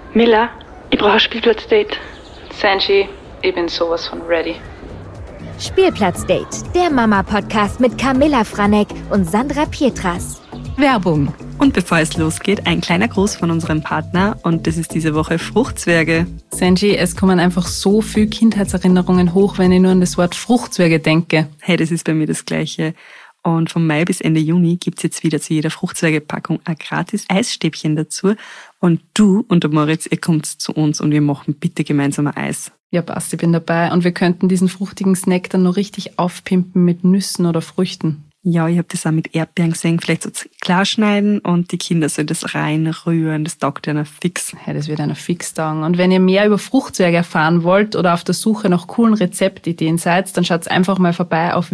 Miller, ich brauche ein Spielplatzdate. Sanji, ich bin sowas von ready. Spielplatzdate, der Mama-Podcast mit Camilla Franek und Sandra Pietras. Werbung. Und bevor es losgeht, ein kleiner Gruß von unserem Partner und das ist diese Woche Fruchtzwerge. Sanji, es kommen einfach so viele Kindheitserinnerungen hoch, wenn ich nur an das Wort Fruchtzwerge denke. Hey, das ist bei mir das Gleiche. Und von Mai bis Ende Juni gibt's jetzt wieder zu jeder Fruchtzwergepackung ein gratis Eisstäbchen dazu. Und du und der Moritz, ihr kommt zu uns und wir machen bitte gemeinsam ein Eis. Ja, passt, ich bin dabei. Und wir könnten diesen fruchtigen Snack dann noch richtig aufpimpen mit Nüssen oder Früchten. Ja, ich habe das auch mit Erdbeeren gesehen, vielleicht so klar schneiden und die Kinder sollen das reinrühren, das taugt ja noch fix. Ja, das wird einer fix taugen. Und wenn ihr mehr über Fruchtzwerge erfahren wollt oder auf der Suche nach coolen Rezeptideen seid, dann schaut einfach mal vorbei auf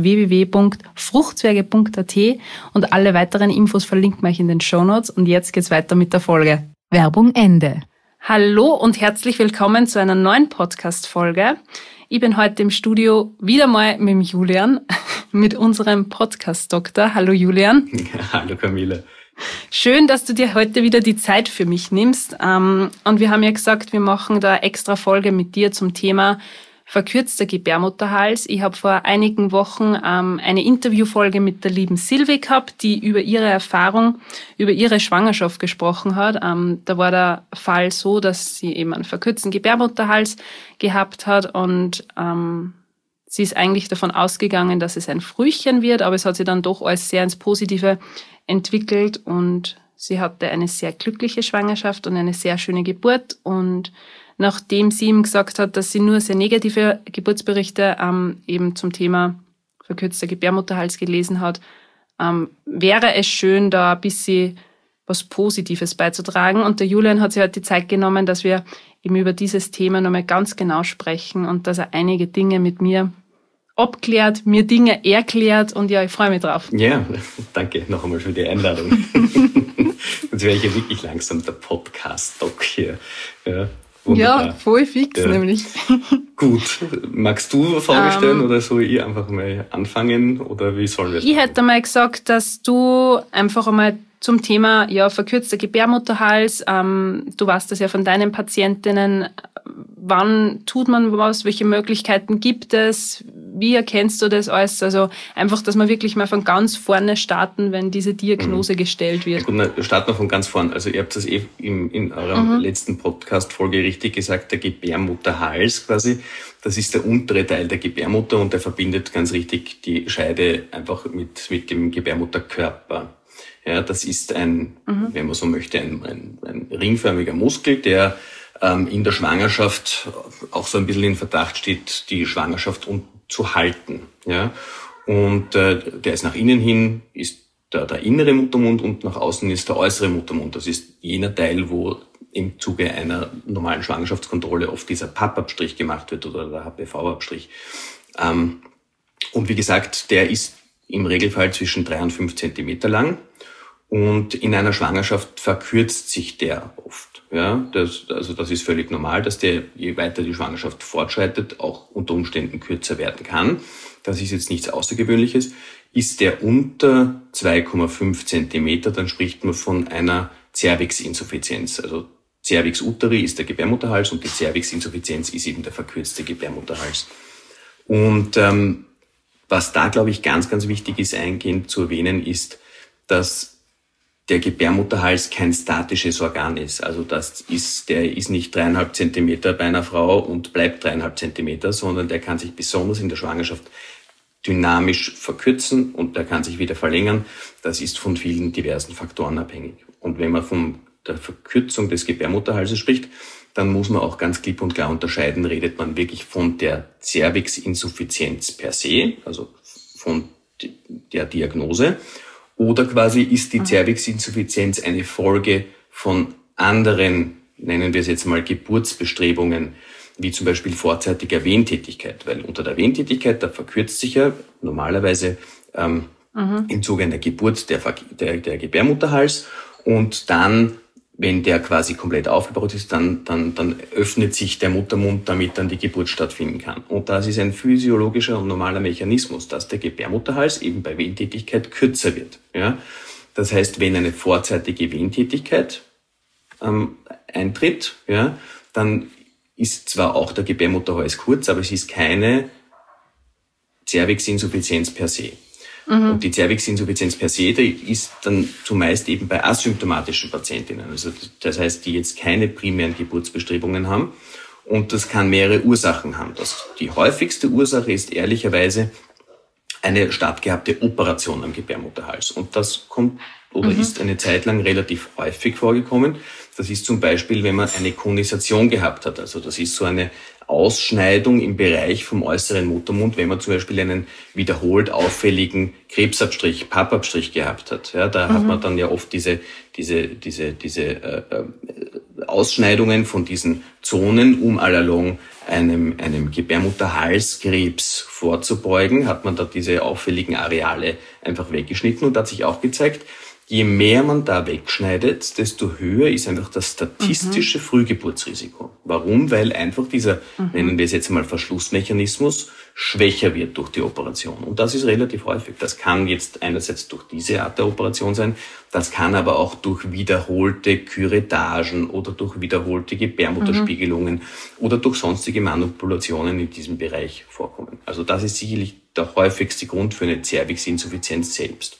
www.fruchtzwerge.at und alle weiteren Infos verlinken wir euch in den Shownotes. Und jetzt geht's weiter mit der Folge. Werbung Ende. Hallo und herzlich willkommen zu einer neuen Podcast-Folge. Ich bin heute im Studio wieder mal mit dem Julian, mit unserem Podcast-Doktor. Hallo Julian. Hallo Camilla. Schön, dass du dir heute wieder die Zeit für mich nimmst. Und wir haben ja gesagt, wir machen da extra Folge mit dir zum Thema verkürzter Gebärmutterhals. Ich habe vor einigen Wochen eine Interviewfolge mit der lieben Silvi gehabt, die über ihre Erfahrung, über ihre Schwangerschaft gesprochen hat. Da war der Fall so, dass sie eben einen verkürzten Gebärmutterhals gehabt hat und sie ist eigentlich davon ausgegangen, dass es ein Frühchen wird, aber es hat sich dann doch alles sehr ins Positive entwickelt und sie hatte eine sehr glückliche Schwangerschaft und eine sehr schöne Geburt. Und nachdem sie ihm gesagt hat, dass sie nur sehr negative Geburtsberichte eben zum Thema verkürzter Gebärmutterhals gelesen hat, wäre es schön, da ein bisschen was Positives beizutragen. Und der Julian hat sich halt die Zeit genommen, dass wir eben über dieses Thema nochmal ganz genau sprechen und dass er einige Dinge mit mir abklärt, mir Dinge erklärt und ja, ich freue mich drauf. Ja, danke noch einmal für die Einladung. Jetzt wäre ich ja wirklich langsam der Podcast-Doc hier. Ja. Wunderbar. Ja, voll fix nämlich. Gut, magst du Frage stellen oder soll ich einfach mal anfangen oder wie sollen wir das Ich machen? hätte mal gesagt, dass du einfach einmal zum Thema verkürzter Gebärmutterhals, du weißt das ja von deinen Patientinnen, wann tut man was, welche Möglichkeiten gibt es, wie erkennst du das alles? Also einfach, dass wir wirklich mal von ganz vorne starten, wenn diese Diagnose gestellt wird. Ja, gut, dann starten wir von ganz vorn. Also ihr habt das in eurer letzten Podcast-Folge richtig gesagt, der Gebärmutterhals quasi, das ist der untere Teil der Gebärmutter und der verbindet ganz richtig die Scheide einfach mit dem Gebärmutterkörper. Ja, das ist wenn man so möchte, ein ringförmiger Muskel, der in der Schwangerschaft auch so ein bisschen in Verdacht steht, die Schwangerschaft zu halten. Ja? Und der ist nach innen hin, ist der innere Muttermund und nach außen ist der äußere Muttermund. Das ist jener Teil, wo im Zuge einer normalen Schwangerschaftskontrolle oft dieser PAP-Abstrich gemacht wird oder der HPV-Abstrich. Und wie gesagt, der ist im Regelfall zwischen 3 und 5 Zentimeter lang. Und in einer Schwangerschaft verkürzt sich der oft. Ja, das ist völlig normal, dass der, je weiter die Schwangerschaft fortschreitet, auch unter Umständen kürzer werden kann. Das ist jetzt nichts Außergewöhnliches. Ist der unter 2,5 Zentimeter, dann spricht man von einer Cervixinsuffizienz. Also Cervix uteri ist der Gebärmutterhals und die Cervixinsuffizienz ist eben der verkürzte Gebärmutterhals. Und was da, glaube ich, ganz, ganz wichtig ist, eingehend zu erwähnen, ist, dass der Gebärmutterhals kein statisches Organ ist. Also der ist nicht 3,5 Zentimeter bei einer Frau und bleibt 3,5 Zentimeter, sondern der kann sich besonders in der Schwangerschaft dynamisch verkürzen und der kann sich wieder verlängern. Das ist von vielen diversen Faktoren abhängig. Und wenn man von der Verkürzung des Gebärmutterhalses spricht, dann muss man auch ganz klipp und klar unterscheiden, redet man wirklich von der Cervixinsuffizienz per se, also von der Diagnose, oder quasi ist die Cervixinsuffizienz eine Folge von anderen, nennen wir es jetzt mal Geburtsbestrebungen, wie zum Beispiel vorzeitiger Wehentätigkeit. Weil unter der Wehentätigkeit, da verkürzt sich ja normalerweise im Zuge einer Geburt der Gebärmutterhals und dann, wenn der quasi komplett aufgebaut ist, dann öffnet sich der Muttermund, damit dann die Geburt stattfinden kann. Und das ist ein physiologischer und normaler Mechanismus, dass der Gebärmutterhals eben bei Wehentätigkeit kürzer wird. Ja? Das heißt, wenn eine vorzeitige Wehentätigkeit eintritt, ja, dann ist zwar auch der Gebärmutterhals kurz, aber es ist keine Zervixinsuffizienz per se. Und die Zervixinsuffizienz per se, die ist dann zumeist eben bei asymptomatischen Patientinnen. Also das heißt, die jetzt keine primären Geburtsbestrebungen haben. Und das kann mehrere Ursachen haben. Die häufigste Ursache ist ehrlicherweise eine stattgehabte Operation am Gebärmutterhals. Und das kommt oder ist eine Zeit lang relativ häufig vorgekommen. Das ist zum Beispiel, wenn man eine Konisation gehabt hat. Also das ist so eine Ausschneidung im Bereich vom äußeren Muttermund, wenn man zum Beispiel einen wiederholt auffälligen Krebsabstrich, Pappabstrich gehabt hat. Ja, da hat man dann ja oft diese Ausschneidungen von diesen Zonen, um allalong einem Gebärmutterhalskrebs vorzubeugen, hat man da diese auffälligen Areale einfach weggeschnitten und hat sich auch gezeigt, je mehr man da wegschneidet, desto höher ist einfach das statistische Frühgeburtsrisiko. Warum? Weil einfach dieser, nennen wir es jetzt mal Verschlussmechanismus, schwächer wird durch die Operation. Und das ist relativ häufig. Das kann jetzt einerseits durch diese Art der Operation sein, das kann aber auch durch wiederholte Küretagen oder durch wiederholte Gebärmutterspiegelungen oder durch sonstige Manipulationen in diesem Bereich vorkommen. Also das ist sicherlich der häufigste Grund für eine Zervixinsuffizienz selbst.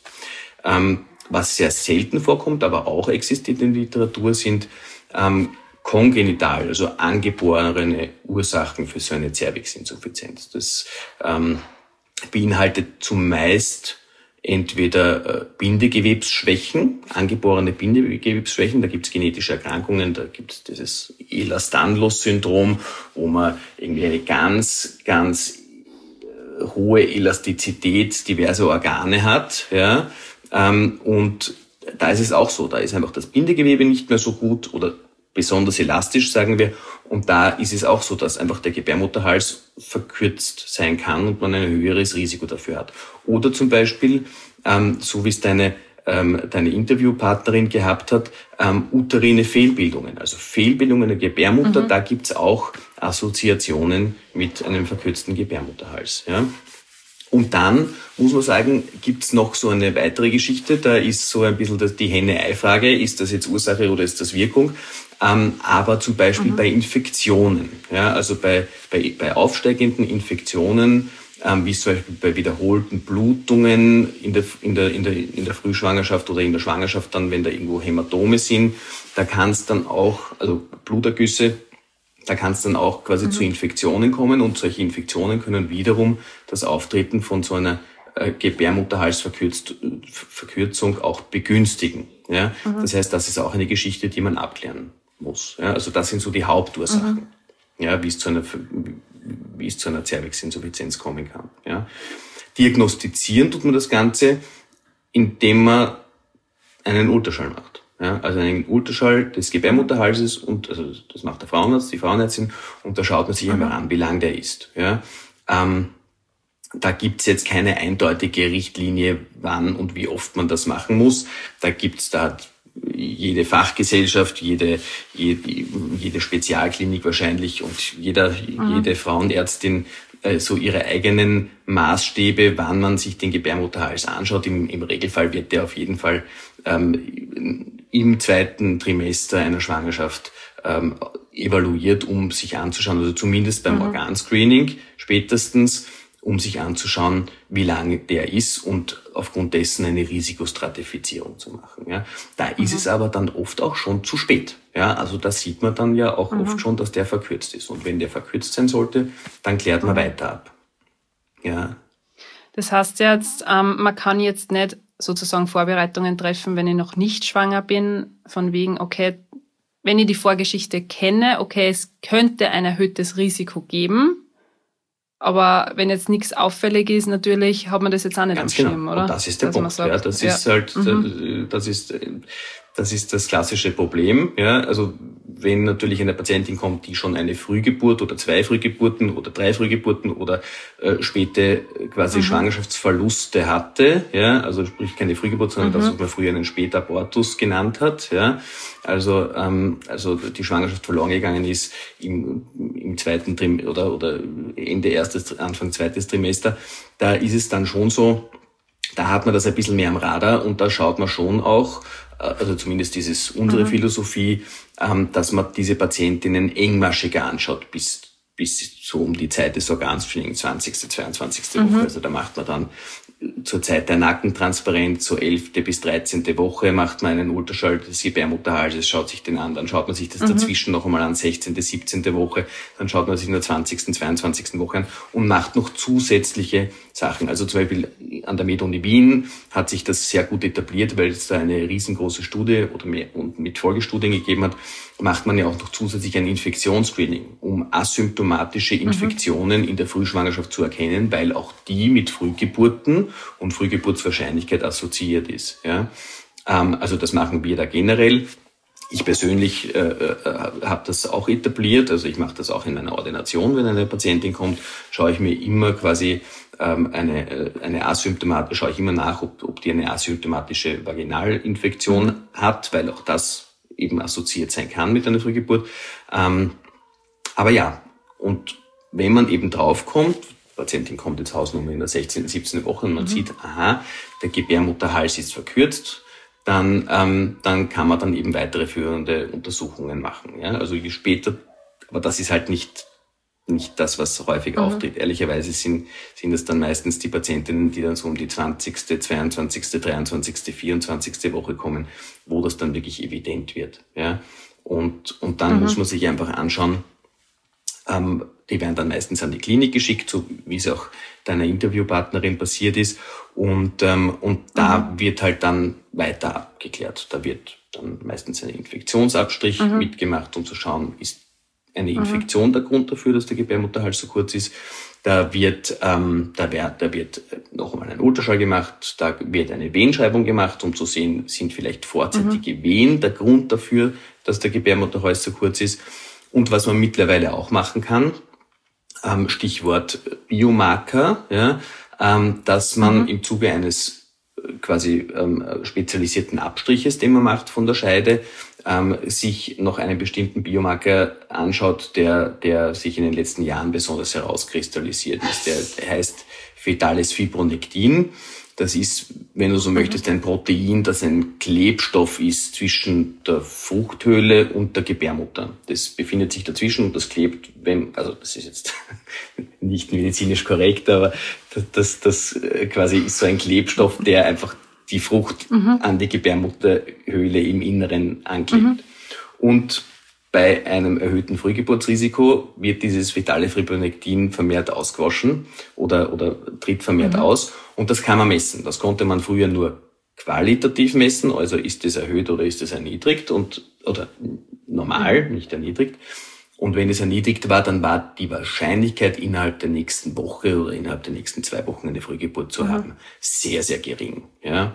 Was sehr selten vorkommt, aber auch existiert in der Literatur, sind kongenital, also angeborene Ursachen für so eine Zervixinsuffizienz. Das beinhaltet zumeist entweder Bindegewebsschwächen, angeborene Bindegewebsschwächen, da gibt es genetische Erkrankungen, da gibt es dieses Ehlers-Danlos-Syndrom, wo man irgendwie eine ganz, ganz hohe Elastizität diverser Organe hat, ja. Und da ist es auch so, da ist einfach das Bindegewebe nicht mehr so gut oder besonders elastisch, sagen wir. Und da ist es auch so, dass einfach der Gebärmutterhals verkürzt sein kann und man ein höheres Risiko dafür hat. Oder zum Beispiel, so wie es deine Interviewpartnerin gehabt hat, uterine Fehlbildungen. Also Fehlbildungen der Gebärmutter, da gibt's auch Assoziationen mit einem verkürzten Gebärmutterhals. Ja. Und dann, muss man sagen, gibt's noch so eine weitere Geschichte. Da ist so ein bisschen die Henne-Ei-Frage, ist das jetzt Ursache oder ist das Wirkung? Aber zum Beispiel bei Infektionen, ja, also bei aufsteigenden Infektionen, wie zum Beispiel bei wiederholten Blutungen in der Frühschwangerschaft oder in der Schwangerschaft dann, wenn da irgendwo Hämatome sind, da kann es dann auch, also Blutergüsse, da kann es dann auch quasi zu Infektionen kommen und solche Infektionen können wiederum das Auftreten von so einer Gebärmutterhalsverkürzung auch begünstigen. Ja? Das heißt, das ist auch eine Geschichte, die man abklären muss. Ja? Also das sind so die Hauptursachen, ja, wie es zu einer Zervixinsuffizienz kommen kann. Ja? Diagnostizieren tut man das Ganze, indem man einen Ultraschall macht. Ja, also einen Ultraschall des Gebärmutterhalses und also das macht der Frauenarzt, die Frauenärztin, und da schaut man sich einmal an, wie lang der ist. Ja, da gibt's jetzt keine eindeutige Richtlinie, wann und wie oft man das machen muss. Da gibt's jede Fachgesellschaft, jede Spezialklinik wahrscheinlich und jede Frauenärztin so ihre eigenen Maßstäbe, wann man sich den Gebärmutterhals anschaut. Im Regelfall wird der auf jeden Fall im 2. Trimester einer Schwangerschaft evaluiert, um sich anzuschauen, also zumindest beim Organscreening spätestens, um sich anzuschauen, wie lange der ist und aufgrund dessen eine Risikostratifizierung zu machen. Ja. Da ist es aber dann oft auch schon zu spät. Ja, also da sieht man dann ja auch oft schon, dass der verkürzt ist. Und wenn der verkürzt sein sollte, dann klärt man weiter ab. Ja. Das heißt jetzt, man kann jetzt nicht sozusagen Vorbereitungen treffen, wenn ich noch nicht schwanger bin, von wegen, okay, wenn ich die Vorgeschichte kenne, okay, es könnte ein erhöhtes Risiko geben, aber wenn jetzt nichts auffällig ist, natürlich hat man das jetzt auch nicht am Schirm, oder? Und das ist der Punkt. Sagt, ja, das ist halt, das ist das klassische Problem. Ja, also wenn natürlich eine Patientin kommt, die schon eine Frühgeburt oder 2 Frühgeburten oder 3 Frühgeburten oder späte quasi Schwangerschaftsverluste hatte, ja, also sprich keine Frühgeburt, sondern das, was man früher einen Spätabortus genannt hat, ja, also die Schwangerschaft verloren gegangen ist im 2. Trimester oder Ende 1., Anfang 2. Trimester, da ist es dann schon so, Da hat man das ein bisschen mehr am Radar und da schaut man schon auch, also zumindest ist unsere Philosophie, dass man diese Patientinnen engmaschiger anschaut, bis so um die Zeit des Organspending, 20., 22. Woche. Also da macht man dann zur Zeit der Nackentransparenz, so 11. bis 13. Woche macht man einen Ultraschall des Gebärmutterhalses, schaut sich den an, dann schaut man sich das dazwischen noch einmal an, 16., 17. Woche, dann schaut man sich in der 20., 22. Woche an und macht noch zusätzliche Sachen. Also zum Beispiel an der Med-Uni Wien hat sich das sehr gut etabliert, weil es da eine riesengroße Studie oder mehr und mit Folgestudien gegeben hat, macht man ja auch noch zusätzlich ein Infektionsscreening, um asymptomatische Infektionen in der Frühschwangerschaft zu erkennen, weil auch die mit Frühgeburten und Frühgeburtswahrscheinlichkeit assoziiert ist. Ja? Also das machen wir da generell. Ich persönlich habe das auch etabliert, also ich mache das auch in einer Ordination, wenn eine Patientin kommt, schaue ich mir immer quasi eine asymptomatische, schaue ich immer nach, ob die eine asymptomatische Vaginalinfektion hat, weil auch das eben assoziiert sein kann mit einer Frühgeburt. Aber ja, und wenn man eben draufkommt, die Patientin kommt ins Hausnummer in der 16., 17. Woche und man sieht, aha, der Gebärmutterhals ist verkürzt, dann kann man dann eben weitere führende Untersuchungen machen. Ja? Also je später, aber das ist halt nicht das, was häufig auftritt. Ehrlicherweise sind das dann meistens die Patientinnen, die dann so um die 20., 22., 23., 24. Woche kommen, wo das dann wirklich evident wird. Ja? Und dann muss man sich einfach anschauen, die werden dann meistens an die Klinik geschickt, so wie es auch deiner Interviewpartnerin passiert ist. Und da wird halt dann weiter abgeklärt. Da wird dann meistens ein Infektionsabstrich mitgemacht, um zu schauen, ist eine Infektion der Grund dafür, dass der Gebärmutterhals so kurz ist. Da wird noch einmal ein Ultraschall gemacht, da wird eine Wehenschreibung gemacht, um zu sehen, sind vielleicht vorzeitige Wehen der Grund dafür, dass der Gebärmutterhals so kurz ist. Und was man mittlerweile auch machen kann, Stichwort Biomarker, ja, dass man im Zuge eines quasi spezialisierten Abstriches, den man macht von der Scheide, sich noch einen bestimmten Biomarker anschaut, der sich in den letzten Jahren besonders herauskristallisiert ist. Der heißt fetales Fibronektin. Das ist, wenn du so möchtest, ein Protein, das ein Klebstoff ist zwischen der Fruchthöhle und der Gebärmutter. Das befindet sich dazwischen und das klebt, also das ist jetzt nicht medizinisch korrekt, aber das quasi ist so ein Klebstoff, der einfach die Frucht an die Gebärmutterhöhle im Inneren anklebt. Und bei einem erhöhten Frühgeburtsrisiko wird dieses fetale Fibronektin vermehrt ausgewaschen oder tritt vermehrt aus. Und das kann man messen. Das konnte man früher nur qualitativ messen, also ist es erhöht oder ist es erniedrigt oder normal, nicht erniedrigt. Und wenn es erniedrigt war, dann war die Wahrscheinlichkeit, innerhalb der nächsten Woche oder innerhalb der nächsten 2 Wochen eine Frühgeburt zu haben, sehr, sehr gering. Ja.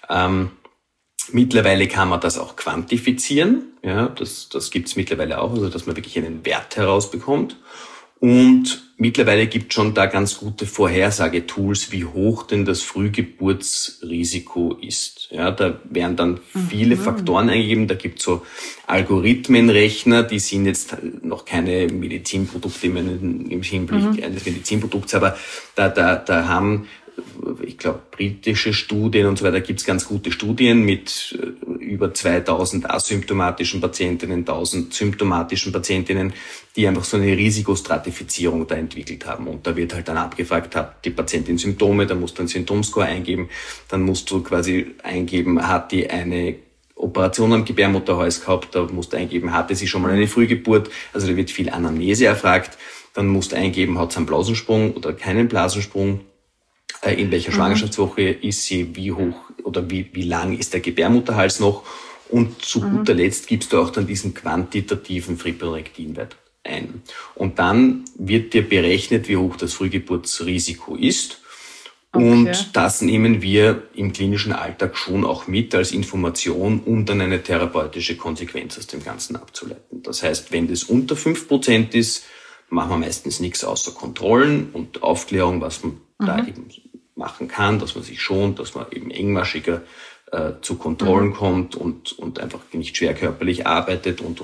Mittlerweile kann man das auch quantifizieren. Ja, das gibt's mittlerweile auch, also dass man wirklich einen Wert herausbekommt. Und mittlerweile gibt schon da ganz gute Vorhersagetools, wie hoch denn das Frühgeburtsrisiko ist. Ja, da werden dann viele Faktoren eingegeben. Da gibt's so Algorithmenrechner, die sind jetzt noch keine Medizinprodukte im Hinblick eines Medizinprodukts, aber da haben, ich glaube, britische Studien und so weiter, gibt's ganz gute Studien mit über 2000 asymptomatischen Patientinnen, 1000 symptomatischen Patientinnen, die einfach so eine Risikostratifizierung da entwickelt haben. Und da wird halt dann abgefragt, hat die Patientin Symptome, dann musst du einen Symptomscore eingeben, dann musst du quasi eingeben, hat die eine Operation am Gebärmutterhals gehabt, da musst du eingeben, hatte sie schon mal eine Frühgeburt, also da wird viel Anamnese erfragt, dann musst du eingeben, hat sie einen Blasensprung oder keinen Blasensprung, in welcher Schwangerschaftswoche ist sie, wie hoch oder wie lang ist der Gebärmutterhals noch, und zu guter Letzt gibst du auch dann diesen quantitativen Fibronektinwert ein. Und dann wird dir berechnet, wie hoch das Frühgeburtsrisiko ist. Und das nehmen wir im klinischen Alltag schon auch mit als Information, um dann eine therapeutische Konsequenz aus dem Ganzen abzuleiten. Das heißt, wenn das unter 5% ist, machen wir meistens nichts außer Kontrollen und Aufklärung, was man da eben machen kann, dass man sich schont, dass man eben engmaschiger zu Kontrollen kommt und einfach nicht schwer körperlich arbeitet und.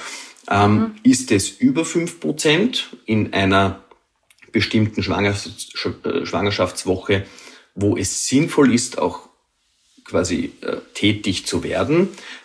Ist es über 5% in einer bestimmten Schwangerschaftswoche, wo es sinnvoll ist, auch quasi tätig zu werden,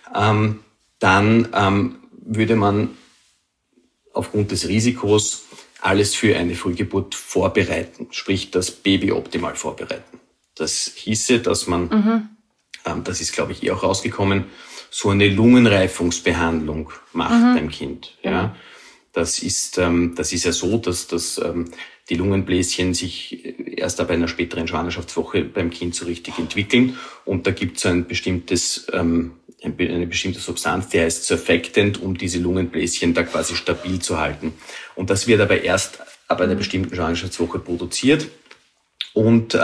dann würde man aufgrund des Risikos alles für eine Frühgeburt vorbereiten, sprich das Baby optimal vorbereiten. Das hieße, dass man, das ist glaube ich auch rausgekommen, so eine Lungenreifungsbehandlung macht beim Kind. Ja. Das ist ja so, dass die Lungenbläschen sich erst ab einer späteren Schwangerschaftswoche beim Kind so richtig entwickeln. Und da gibt es eine bestimmte Substanz, die heißt Surfactant, um diese Lungenbläschen da quasi stabil zu halten. Und das wird aber erst ab einer bestimmten Schwangerschaftswoche produziert. Und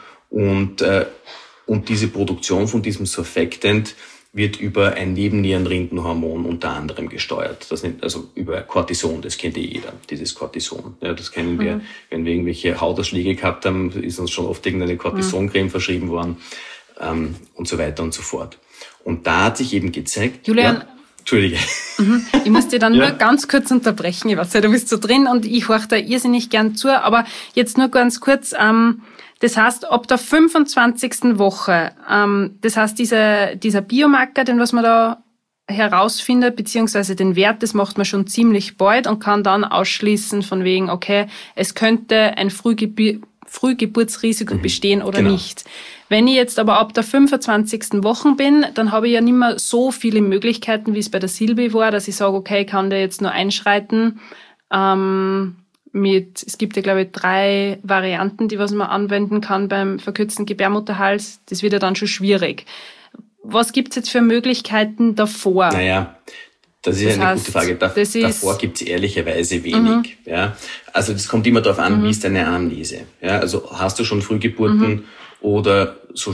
diese Produktion von diesem Surfactant wird über ein Nebennierenrindenhormon unter anderem gesteuert. Also über Cortison, das kennt jeder, dieses Cortison. Ja, das kennen wir, wenn wir irgendwelche Hautausschläge gehabt haben, ist uns schon oft irgendeine Cortisoncreme verschrieben worden, und so weiter und so fort. Und da hat sich eben gezeigt... Julian, Entschuldige. Ich muss dir dann nur ganz kurz unterbrechen. Ich weiß ja, du bist so drin und ich horche da irrsinnig gern zu, aber jetzt nur ganz kurz... Das heißt, ab der 25. Woche, das heißt, dieser Biomarker, den was man da herausfindet, beziehungsweise den Wert, das macht man schon ziemlich bald und kann dann ausschließen von wegen, okay, es könnte ein Frühgeburtsrisiko bestehen oder nicht. Wenn ich jetzt aber ab der 25. Woche bin, dann habe ich ja nicht mehr so viele Möglichkeiten, wie es bei der Silbi war, dass ich sage, okay, ich kann da jetzt nur einschreiten, es gibt ja, glaube ich, 3 Varianten, die was man anwenden kann beim verkürzten Gebärmutterhals. Das wird ja dann schon schwierig. Was gibt's jetzt für Möglichkeiten davor? Naja, das ist eine gute Frage. Davor gibt's ehrlicherweise wenig. Ja. Also das kommt immer darauf an, wie ist deine Anamnese. Ja, also hast du schon Frühgeburten oder so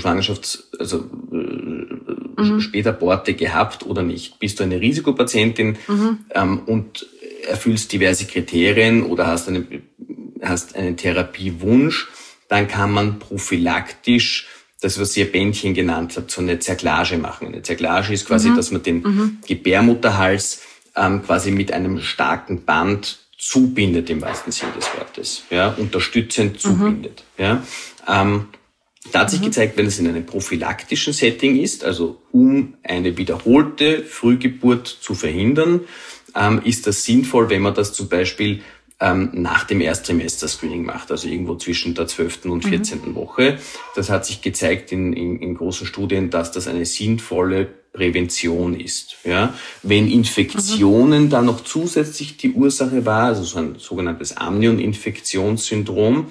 Spätaborte gehabt oder nicht? Bist du eine Risikopatientin und erfüllst diverse Kriterien oder hast einen Therapiewunsch, dann kann man prophylaktisch das, was ihr Bändchen genannt habt, so eine Zerklage machen. Eine Zerklage ist quasi, dass man den Gebärmutterhals quasi mit einem starken Band zubindet, im wahrsten Sinne des Wortes, ja, unterstützend zubindet. Ja. Da hat sich gezeigt, wenn es in einem prophylaktischen Setting ist, also um eine wiederholte Frühgeburt zu verhindern, ist das sinnvoll, wenn man das zum Beispiel nach dem Erstrimester-Screening macht, also irgendwo zwischen der 12. und 14. Woche. Das hat sich gezeigt in großen Studien, dass das eine sinnvolle Prävention ist. Ja? Wenn Infektionen dann noch zusätzlich die Ursache war, also so ein sogenanntes Amnion-Infektionssyndrom,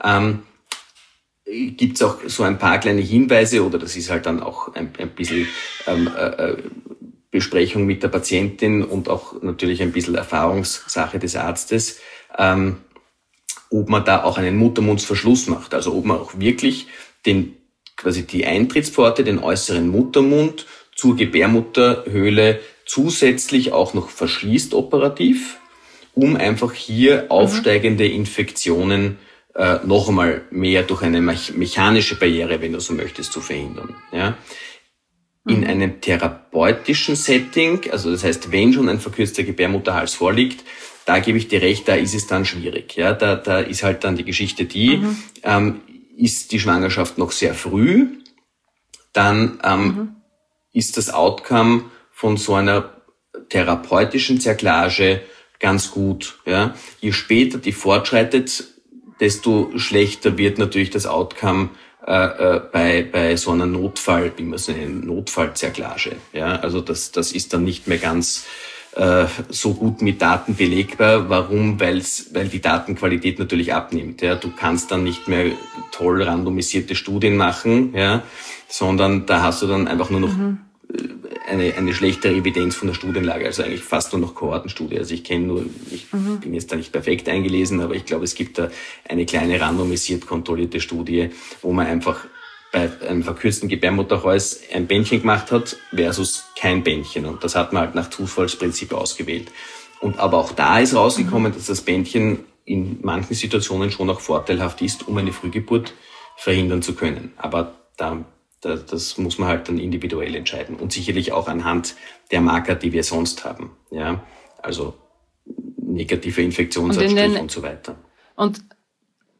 gibt es auch so ein paar kleine Hinweise, oder das ist halt dann auch ein bisschen Besprechung mit der Patientin und auch natürlich ein bisschen Erfahrungssache des Arztes, ob man da auch einen Muttermundsverschluss macht. Also ob man auch wirklich quasi die Eintrittspforte, den äußeren Muttermund zur Gebärmutterhöhle zusätzlich auch noch verschließt operativ, um einfach hier aufsteigende Infektionen noch einmal mehr durch eine mechanische Barriere, wenn du so möchtest, zu verhindern. Ja. In einem therapeutischen Setting, also das heißt, wenn schon ein verkürzter Gebärmutterhals vorliegt, da gebe ich dir recht, da ist es dann schwierig. Ja, da ist halt dann die Geschichte ist die Schwangerschaft noch sehr früh, dann ist das Outcome von so einer therapeutischen Zerklage ganz gut. Ja. Je später die fortschreitet, desto schlechter wird natürlich das Outcome bei so einer wie man es nennt, Notfallzerklage. Ja, also das ist dann nicht mehr ganz so gut mit Daten belegbar. Warum? Weil die Datenqualität natürlich abnimmt. Ja, du kannst dann nicht mehr toll randomisierte Studien machen, ja, sondern da hast du dann einfach nur noch eine schlechtere Evidenz von der Studienlage, also eigentlich fast nur noch Kohortenstudie. Also ich bin jetzt da nicht perfekt eingelesen, aber ich glaube, es gibt da eine kleine randomisiert kontrollierte Studie, wo man einfach bei einem verkürzten Gebärmutterhals ein Bändchen gemacht hat versus kein Bändchen. Und das hat man halt nach Zufallsprinzip ausgewählt. Und aber auch da ist rausgekommen, dass das Bändchen in manchen Situationen schon auch vorteilhaft ist, um eine Frühgeburt verhindern zu können. Aber das muss man halt dann individuell entscheiden und sicherlich auch anhand der Marker, die wir sonst haben. Ja, also negative Infektionsabstrich und so weiter. Und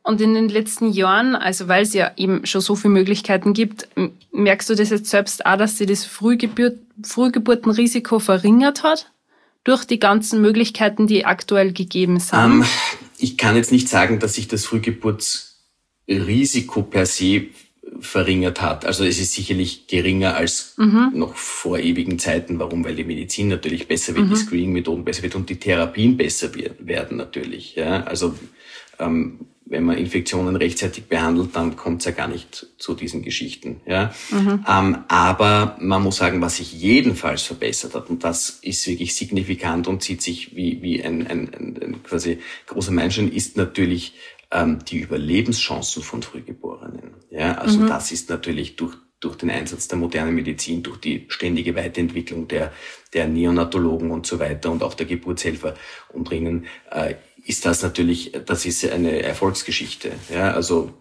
Und in den letzten Jahren, also weil es ja eben schon so viele Möglichkeiten gibt, merkst du das jetzt selbst auch, dass sich das Frühgeburtenrisiko verringert hat? Durch die ganzen Möglichkeiten, die aktuell gegeben sind? Ich kann jetzt nicht sagen, dass sich das Frühgeburtsrisiko per se verringert hat. Also es ist sicherlich geringer als noch vor ewigen Zeiten. Warum? Weil die Medizin natürlich besser wird, die Screening-Methoden besser wird und die Therapien besser werden natürlich. Ja? Also wenn man Infektionen rechtzeitig behandelt, dann kommt es ja gar nicht zu diesen Geschichten. Ja? Aber man muss sagen, was sich jedenfalls verbessert hat, und das ist wirklich signifikant und zieht sich wie ein quasi großer Meilenstein, ist natürlich die Überlebenschancen von Frühgeborenen. Ja? Also das ist natürlich durch den Einsatz der modernen Medizin, durch die ständige Weiterentwicklung der Neonatologen und so weiter und auch der Geburtshelfer und drinnen, ist das natürlich, das ist eine Erfolgsgeschichte. Ja, also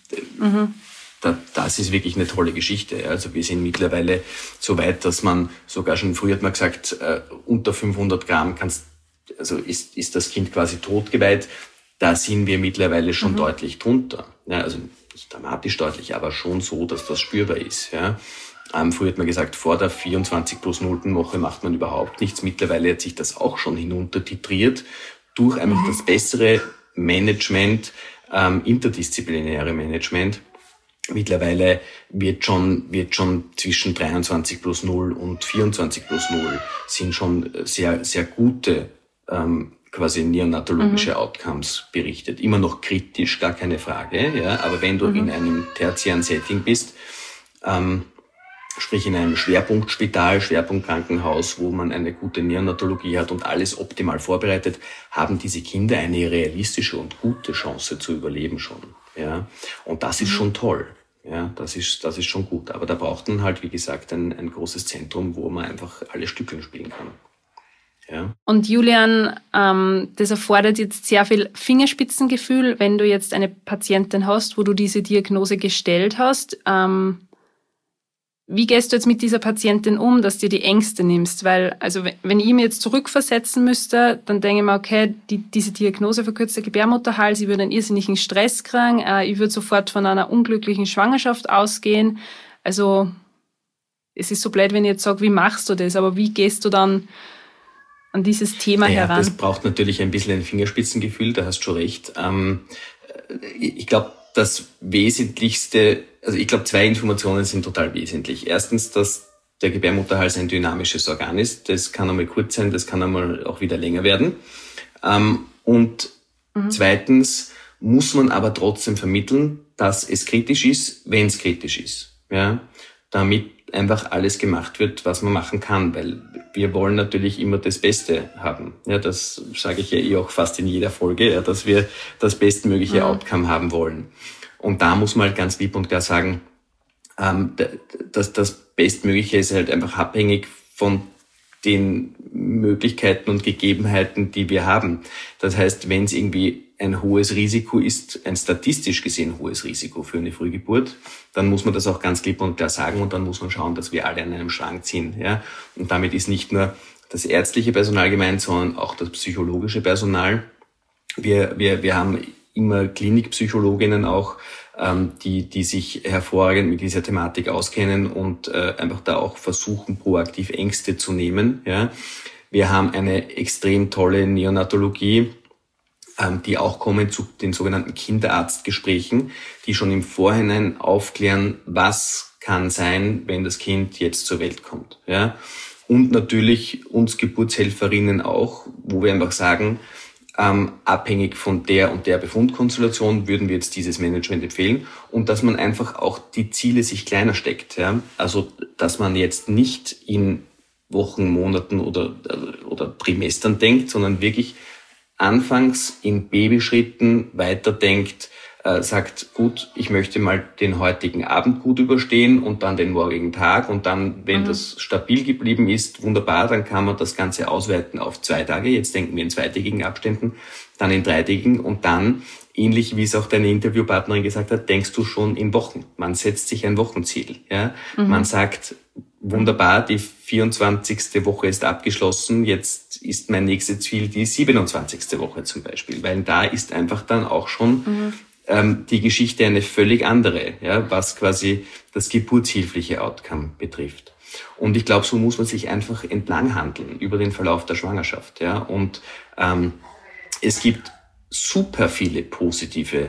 das ist wirklich eine tolle Geschichte. Also wir sind mittlerweile so weit, dass man sogar schon früher hat man gesagt, unter 500 Gramm ist das Kind quasi totgeweiht. Da sind wir mittlerweile schon deutlich drunter. Ja, also nicht dramatisch deutlich, aber schon so, dass das spürbar ist. Ja. Früher hat man gesagt, vor der 24 plus 0. Woche macht man überhaupt nichts. Mittlerweile hat sich das auch schon hinuntertitriert durch einfach das bessere Management, interdisziplinäre Management. Mittlerweile wird schon zwischen 23 plus 0 und 24 plus 0 sind schon sehr, sehr gute quasi neonatologische Outcomes berichtet. Immer noch kritisch, gar keine Frage, ja, aber wenn du in einem tertiären Setting bist, sprich in einem Schwerpunktspital, Schwerpunktkrankenhaus, wo man eine gute Neonatologie hat und alles optimal vorbereitet, haben diese Kinder eine realistische und gute Chance zu überleben schon. Ja, und das ist schon toll. Ja, das ist schon gut. Aber da braucht man halt, wie gesagt, ein großes Zentrum, wo man einfach alle Stückchen spielen kann. Ja. Und Julian, das erfordert jetzt sehr viel Fingerspitzengefühl, wenn du jetzt eine Patientin hast, wo du diese Diagnose gestellt hast. Wie gehst du jetzt mit dieser Patientin um, dass du die Ängste nimmst? Weil, also wenn ich mir jetzt zurückversetzen müsste, dann denke ich mir, okay, diese Diagnose verkürzter Gebärmutterhals, ich würde einen irrsinnigen Stress kriegen, ich würde sofort von einer unglücklichen Schwangerschaft ausgehen. Also es ist so blöd, wenn ich jetzt sage, wie machst du das? Aber wie gehst du dann an dieses Thema heran? Das braucht natürlich ein bisschen ein Fingerspitzengefühl, da hast du schon recht. Ich glaube, das Wesentlichste, also ich glaube, 2 Informationen sind total wesentlich. Erstens, dass der Gebärmutterhals ein dynamisches Organ ist. Das kann einmal kurz sein, das kann einmal auch wieder länger werden. Und zweitens muss man aber trotzdem vermitteln, dass es kritisch ist, wenn es kritisch ist. Ja, damit einfach alles gemacht wird, was man machen kann, weil wir wollen natürlich immer das Beste haben. Ja, das sage ich ja auch fast in jeder Folge, ja, dass wir das bestmögliche Outcome haben wollen. Und da muss man halt ganz lieb und klar sagen, dass das Bestmögliche ist halt einfach abhängig von den Möglichkeiten und Gegebenheiten, die wir haben. Das heißt, wenn es irgendwie ein hohes Risiko ist, ein statistisch gesehen hohes Risiko für eine Frühgeburt, dann muss man das auch ganz klipp und klar sagen und dann muss man schauen, dass wir alle an einem Strang ziehen. Ja? Und damit ist nicht nur das ärztliche Personal gemeint, sondern auch das psychologische Personal. Wir haben immer Klinikpsychologinnen auch, die sich hervorragend mit dieser Thematik auskennen und einfach da auch versuchen, proaktiv Ängste zu nehmen. Ja? Wir haben eine extrem tolle Neonatologie, die auch kommen zu den sogenannten Kinderarztgesprächen, die schon im Vorhinein aufklären, was kann sein, wenn das Kind jetzt zur Welt kommt. Ja? Und natürlich uns Geburtshelferinnen auch, wo wir einfach sagen, abhängig von der und der Befundkonstellation würden wir jetzt dieses Management empfehlen und dass man einfach auch die Ziele sich kleiner steckt. Ja? Also, dass man jetzt nicht in Wochen, Monaten oder Trimestern denkt, sondern wirklich anfangs in Babyschritten weiterdenkt, sagt, gut, ich möchte mal den heutigen Abend gut überstehen und dann den morgigen Tag und dann, wenn das stabil geblieben ist, wunderbar, dann kann man das Ganze ausweiten auf 2 Tage. Jetzt denken wir in 2-tägigen Abständen, dann in 3-tägigen und dann, ähnlich wie es auch deine Interviewpartnerin gesagt hat, denkst du schon in Wochen. Man setzt sich ein Wochenziel. Ja? Man sagt, wunderbar, die 24. Woche ist abgeschlossen, jetzt ist mein nächstes Ziel die 27. Woche zum Beispiel, weil da ist einfach dann auch schon die Geschichte eine völlig andere, ja, was quasi das geburtshilfliche Outcome betrifft. Und ich glaube, so muss man sich einfach entlang handeln über den Verlauf der Schwangerschaft, ja. Und es gibt super viele positive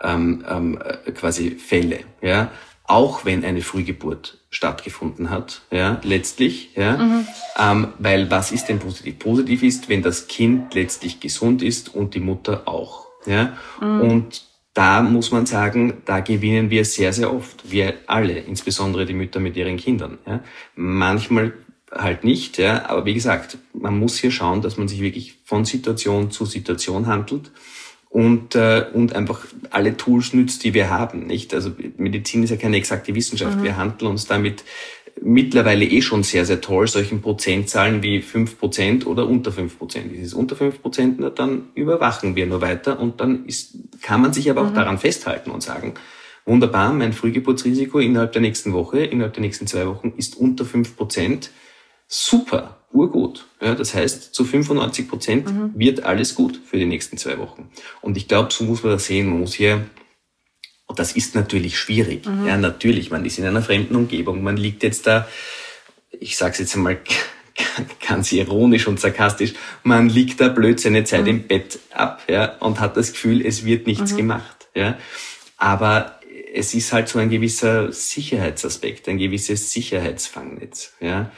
quasi Fälle, ja, auch wenn eine Frühgeburt stattgefunden hat, ja, letztlich, ja, weil was ist denn positiv? Positiv ist, wenn das Kind letztlich gesund ist und die Mutter auch, ja, und da muss man sagen, da gewinnen wir sehr, sehr oft, wir alle, insbesondere die Mütter mit ihren Kindern, ja, manchmal halt nicht, ja, aber wie gesagt, man muss hier schauen, dass man sich wirklich von Situation zu Situation handelt. Und einfach alle Tools nützt, die wir haben, nicht? Also Medizin ist ja keine exakte Wissenschaft. Wir handeln uns damit mittlerweile schon sehr, sehr toll, solchen Prozentzahlen wie 5% oder unter 5%. Ist es unter 5%, dann überwachen wir nur weiter und dann kann man sich aber auch daran festhalten und sagen, wunderbar, mein Frühgeburtsrisiko innerhalb der nächsten Woche, innerhalb der nächsten 2 Wochen ist unter 5%. Super, urgut. Ja, das heißt, zu 95% wird alles gut für die nächsten 2 Wochen. Und ich glaube, so muss man das sehen. Man muss hier, und das ist natürlich schwierig. Ja, natürlich, man ist in einer fremden Umgebung. Man liegt jetzt da, ich sage es jetzt einmal ganz ironisch und sarkastisch, man liegt da blöd seine Zeit im Bett ab, ja, und hat das Gefühl, es wird nichts gemacht. Ja. Aber es ist halt so ein gewisser Sicherheitsaspekt, ein gewisses Sicherheitsfangnetz, ja,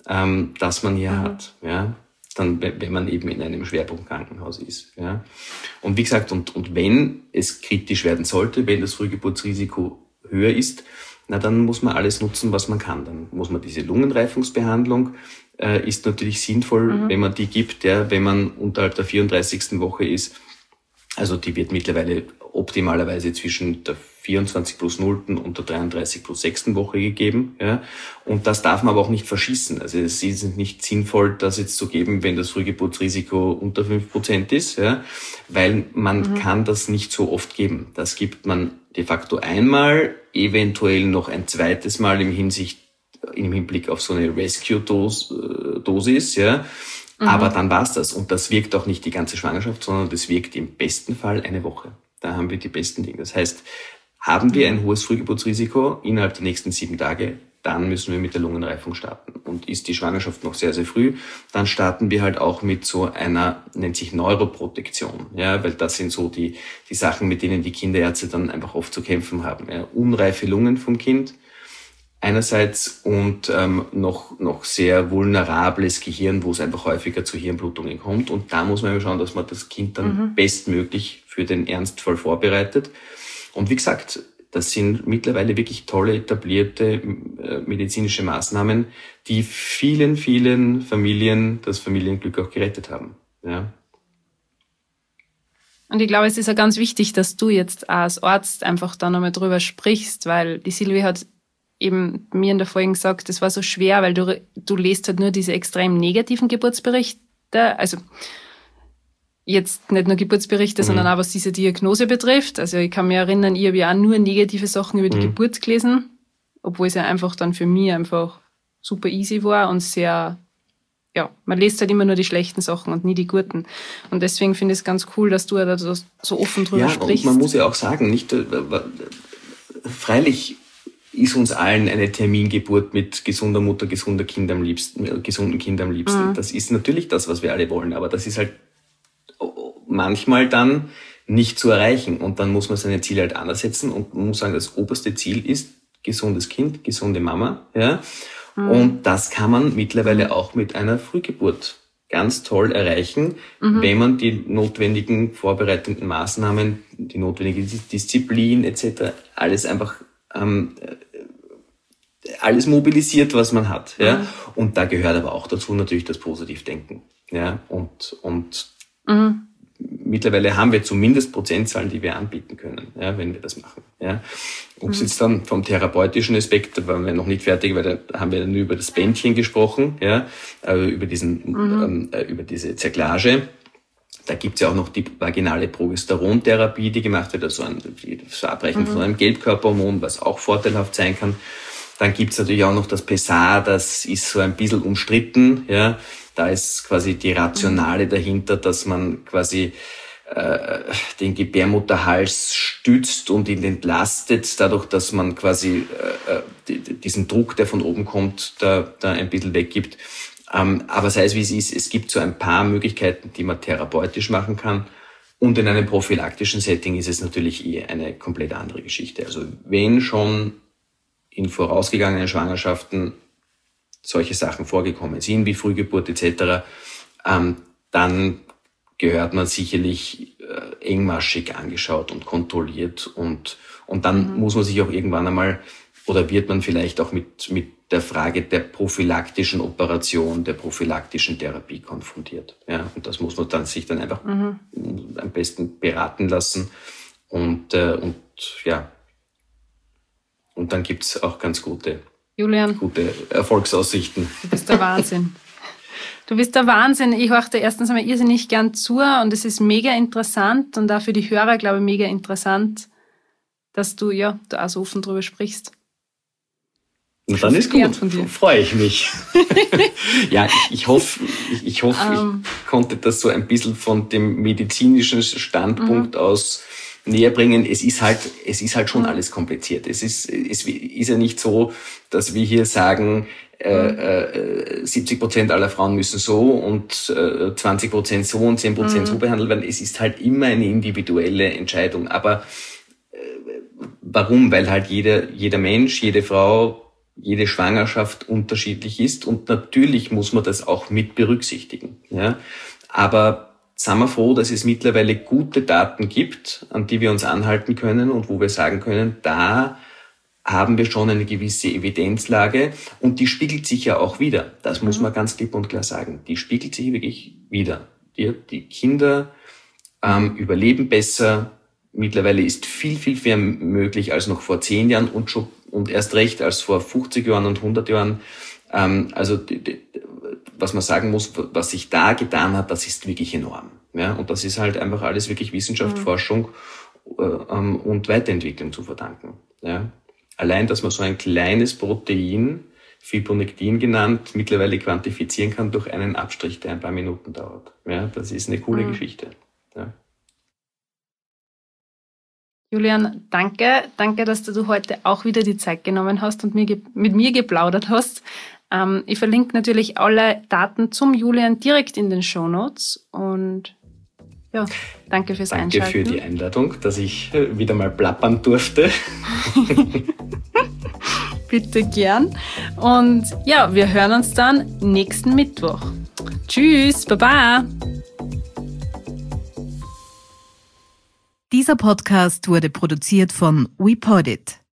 das man hier hat, ja, dann, wenn man eben in einem Schwerpunktkrankenhaus ist, ja. Und wie gesagt, und wenn es kritisch werden sollte, wenn das Frühgeburtsrisiko höher ist, na, dann muss man alles nutzen, was man kann. Dann muss man diese Lungenreifungsbehandlung, ist natürlich sinnvoll, wenn man die gibt, ja, wenn man unterhalb der 34. Woche ist. Also die wird mittlerweile optimalerweise zwischen der 24 plus 0. und der 33 plus 6. Woche gegeben, ja. Und das darf man aber auch nicht verschießen. Also es ist nicht sinnvoll, das jetzt zu geben, wenn das Frühgeburtsrisiko unter 5% ist, ja. Weil man kann das nicht so oft geben. Das gibt man de facto einmal, eventuell noch ein zweites Mal im Hinblick auf so eine Rescue-Dosis, ja. Aber dann war's das. Und das wirkt auch nicht die ganze Schwangerschaft, sondern das wirkt im besten Fall eine Woche. Da haben wir die besten Dinge. Das heißt, haben wir ein hohes Frühgeburtsrisiko innerhalb der nächsten 7 Tage, dann müssen wir mit der Lungenreifung starten. Und ist die Schwangerschaft noch sehr, sehr früh, dann starten wir halt auch mit so einer, nennt sich Neuroprotektion. Ja, weil das sind so die Sachen, mit denen die Kinderärzte dann einfach oft zu kämpfen haben. Ja, unreife Lungen vom Kind einerseits und noch sehr vulnerables Gehirn, wo es einfach häufiger zu Hirnblutungen kommt. Und da muss man schauen, dass man das Kind dann bestmöglich für den Ernstfall vorbereitet. Und wie gesagt, das sind mittlerweile wirklich tolle, etablierte medizinische Maßnahmen, die vielen, vielen Familien das Familienglück auch gerettet haben. Ja. Und ich glaube, es ist ja ganz wichtig, dass du jetzt als Arzt einfach da nochmal drüber sprichst, weil die Silvi hat eben mir in der Folge gesagt, das war so schwer, weil du liest halt nur diese extrem negativen Geburtsberichte, also jetzt nicht nur Geburtsberichte, sondern auch was diese Diagnose betrifft. Also ich kann mich erinnern, ich habe ja auch nur negative Sachen über die Geburt gelesen, obwohl es ja einfach dann für mich einfach super easy war und sehr, ja, man liest halt immer nur die schlechten Sachen und nie die guten. Und deswegen finde ich es ganz cool, dass du da so offen drüber sprichst. Und man muss ja auch sagen, nicht, freilich ist uns allen eine Termingeburt mit gesunder Mutter, gesunden Kind am liebsten. Das ist natürlich das, was wir alle wollen, aber das ist halt manchmal dann nicht zu erreichen. Und dann muss man seine Ziele halt anders setzen und man muss sagen, das oberste Ziel ist gesundes Kind, gesunde Mama, ja. Und das kann man mittlerweile auch mit einer Frühgeburt ganz toll erreichen, wenn man die notwendigen vorbereitenden Maßnahmen, die notwendige Disziplin etc. alles einfach alles mobilisiert, was man hat, ja. Und da gehört aber auch dazu natürlich das Positivdenken, ja. Und mittlerweile haben wir zumindest Prozentzahlen, die wir anbieten können, ja, wenn wir das machen, ja. Ob es jetzt dann vom therapeutischen Aspekt, da waren wir noch nicht fertig, weil da haben wir dann nur über das Bändchen gesprochen, ja, über diese Zerklage. Da gibt's ja auch noch die vaginale Progesterontherapie, die gemacht wird, also das Abreichen von einem Gelbkörperhormon, was auch vorteilhaft sein kann. Dann gibt's natürlich auch noch das PSA, das ist so ein bisschen umstritten, ja. Da ist quasi die Rationale dahinter, dass man quasi den Gebärmutterhals stützt und ihn entlastet, dadurch, dass man quasi diesen Druck, der von oben kommt, da ein bisschen weggibt. Aber sei es wie es ist, es gibt so ein paar Möglichkeiten, die man therapeutisch machen kann. Und in einem prophylaktischen Setting ist es natürlich eine komplett andere Geschichte. Also wenn schon in vorausgegangenen Schwangerschaften solche Sachen vorgekommen sind, wie Frühgeburt etc., dann gehört man sicherlich engmaschig angeschaut und kontrolliert. Und dann muss man sich auch irgendwann einmal, oder wird man vielleicht auch mit der Frage der prophylaktischen Operation, der prophylaktischen Therapie konfrontiert. Ja, und das muss man dann sich dann einfach am besten beraten lassen. Und dann gibt's auch ganz gute Erfolgsaussichten. Du bist der Wahnsinn. Du bist der Wahnsinn. Ich horche dir erstens einmal irrsinnig gern zu und es ist mega interessant und auch für die Hörer, glaube ich, mega interessant, dass du da auch so offen drüber sprichst. Und dann ist gut, freue ich mich. Ja, ich hoffe, ich konnte das so ein bisschen von dem medizinischen Standpunkt aus näher bringen. Es ist halt schon alles kompliziert. Es ist ja nicht so, dass wir hier sagen, 70% aller Frauen müssen so und 20% so und 10% so behandelt werden. Es ist halt immer eine individuelle Entscheidung. Aber warum? Weil halt jeder Mensch, jede Frau, jede Schwangerschaft unterschiedlich ist und natürlich muss man das auch mit berücksichtigen. Ja? Aber sind wir froh, dass es mittlerweile gute Daten gibt, an die wir uns anhalten können und wo wir sagen können, da haben wir schon eine gewisse Evidenzlage und die spiegelt sich ja auch wieder. Das muss man ganz klipp und klar sagen. Die spiegelt sich wirklich wieder. Die Kinder überleben besser. Mittlerweile ist viel, viel mehr möglich als noch vor 10 Jahren und erst recht als vor 50 Jahren und 100 Jahren. Also was man sagen muss, was sich da getan hat, das ist wirklich enorm. Ja? Und das ist halt einfach alles wirklich Wissenschaft, Forschung und Weiterentwicklung zu verdanken. Ja? Allein, dass man so ein kleines Protein, Fibronectin genannt, mittlerweile quantifizieren kann durch einen Abstrich, der ein paar Minuten dauert. Ja? Das ist eine coole Geschichte. Ja? Julian, danke, dass du heute auch wieder die Zeit genommen hast und mit mir geplaudert hast. Ich verlinke natürlich alle Daten zum Julian direkt in den Shownotes und ja, danke fürs Einschalten. Danke für die Einladung, dass ich wieder mal plappern durfte. Bitte gern. Und ja, wir hören uns dann nächsten Mittwoch. Tschüss, Baba. Dieser Podcast wurde produziert von WePodit.